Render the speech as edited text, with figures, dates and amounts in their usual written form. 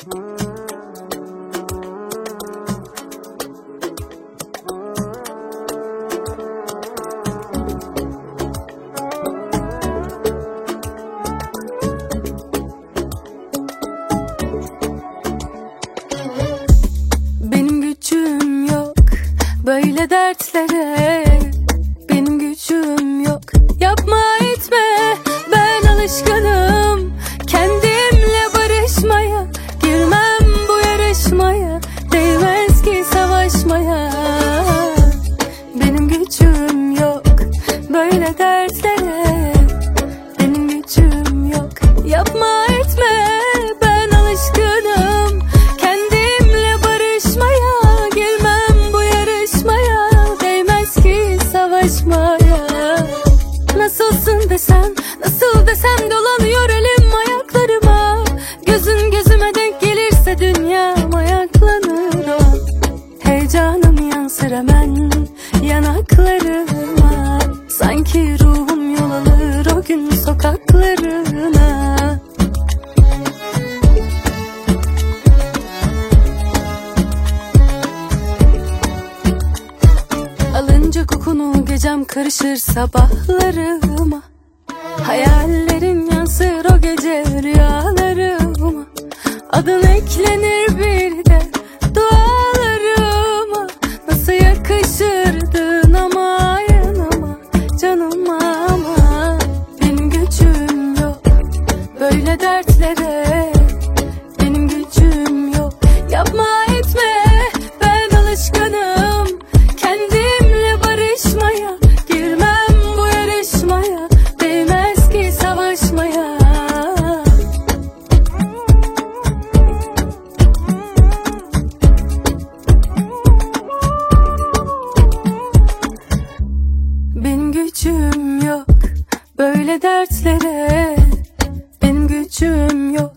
Benim gücüm yok böyle dertlere, benim gücüm yok yapma etme. Ben alışkınım kendimle barışmaya, girmem bu yarışmaya, değmez ki savaşmaya. Benim gücüm yok böyle dertlere, benim gücüm yok yapma etme. Ben alışkınım kendimle barışmaya, girmem bu yarışmaya, değmez ki savaşmaya. Nasılsın desem, nasıl desem dolanıyor elim ayaklarıma. Gözün gözüme denk gelirse dünyam ayaklanır o. Heyecanım yansır hemen yanaklarıma, sanki ruhum yol alır o gün sokaklarına. Alınca kokunu gecem karışır sabahlarıma, hayallerin yansır o gece rüyalarıma. Adın eklenir bir de dualarıma. Nasıl yakışırdın ama yanıma, canıma ama. Benim gücüm yok böyle dertlere, benim gücüm yok yapma etme. Ben alışkınım kendimle barışmaya, girmem bu yarışmaya, değmez ki savaşmaya. Benim gücüm yok böyle dertlere, benim gücüm yok